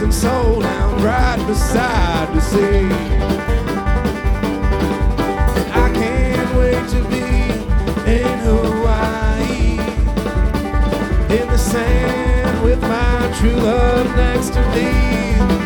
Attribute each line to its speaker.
Speaker 1: and soul down right beside the sea. I can't wait to be in Hawaii, in the sand with my true love next to me.